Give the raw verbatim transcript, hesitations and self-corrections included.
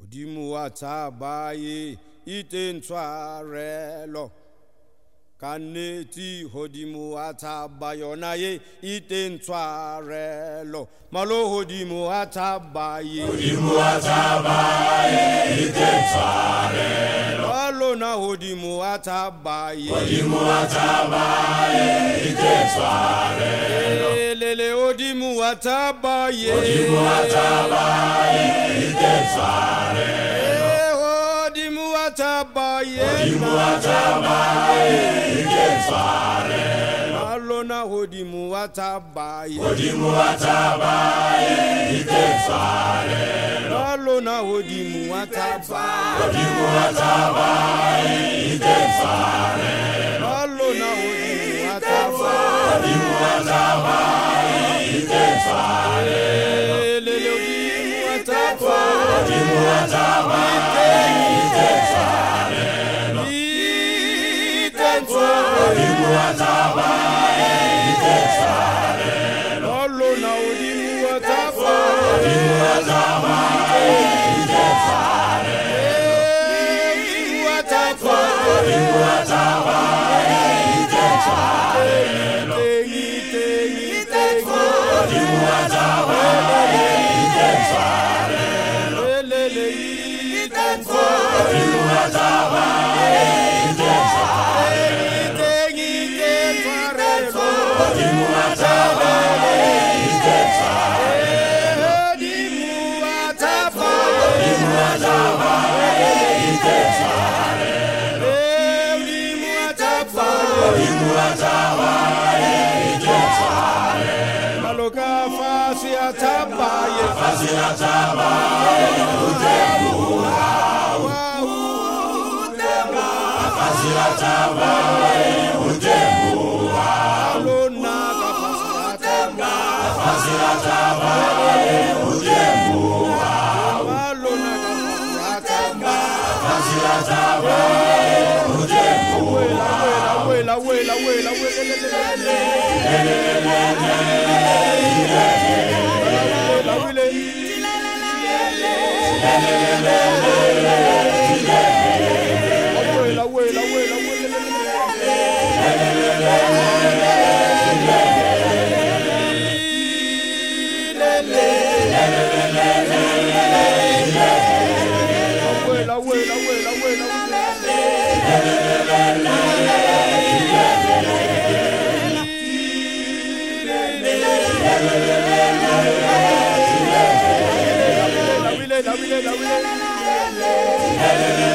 Modimo wa tsabaye itentshwarelo Kaneti hodimo wa tsabayona ye itentshwarelo malo hodimo wa tsabaye hodimo wa tsabaye itentshwarelo malo na hodimo wa tsabaye hodimo wa tsabaye itentshwarelo lele hodimo wa tsabaye hodimo wa tsabaye itentshwarelo hodimo wa tsabaye hodimo wa tsabaye itentshwarelo malo na hodimo wa tsabaye hodimo wa tsabaye itentshwarelo malo na hodimo wa tsabaye hodimo wa tsabaye itentshwarelo malo na hodimo wa tsabaye hodimo wa tsabaye itentshwarelo lele hodimo wa tsabaye hodimo wa tsabaye itentshwarelo hodimo wa tsabaye itentshwarelo malo na hodimo wa tsabaye hodimo wa tsabaye itentshwarelo wa tsabaye hodimo wa tsabaye itentshwarelo hodimo wa tsabaye itentshwarelo lele hodimo wa tsabaye itentshwarelo hodimo wa tsabaye itentshwarelo hodimo wa tsabaye itentshwarelo hodimo wa tsabaye itentshwarelo maloka fasi ya tsabaye fasi ya tsabaye utemuha fasi ya tsabaye utemuha alona ka fasi ya tsabaye fasi ya tsabaye utemuha alona ka fasi ya tsabaye fasi ya tsabaye utemuha wela wela wela wela la